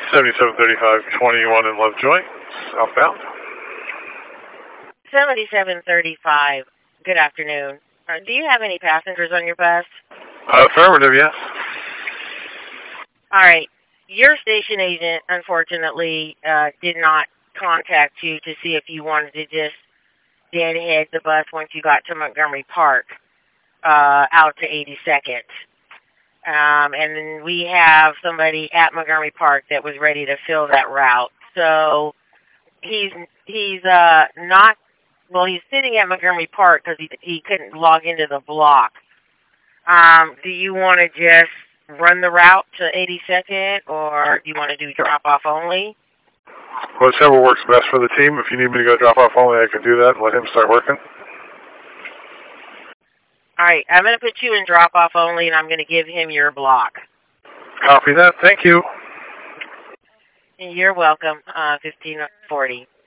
773521 in Lovejoy, southbound. 7735. Good afternoon. Do you have any passengers on your bus? Affirmative, yes. All right. Your station agent, unfortunately, did not contact you to see if you wanted to just deadhead the bus once you got to Montgomery Park, out to 82nd. And then we have somebody at Montgomery Park that was ready to fill that route. So he's not, well, he's sitting at Montgomery Park because he couldn't log into the block. Do you want to just run the route to 82nd, or do you want to do drop-off only? Whatever works best for the team. If you need me to go drop-off only, I can do that and let him start working. All right, I'm going to put you in drop-off only, and I'm going to give him your block. Copy that. Thank you. You're welcome. 1540.